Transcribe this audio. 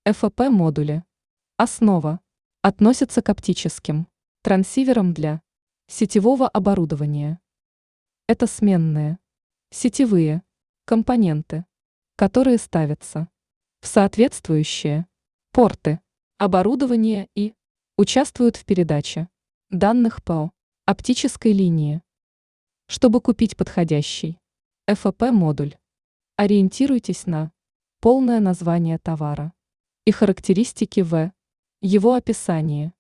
ФП-модули. Основа. Относятся к оптическим трансиверам для сетевого оборудования. Это сменные сетевые компоненты, которые ставятся в соответствующие порты оборудования и участвуют в передаче данных по оптической линии. Чтобы купить подходящий ФП-модуль, ориентируйтесь на полное название товара и характеристики в его описании.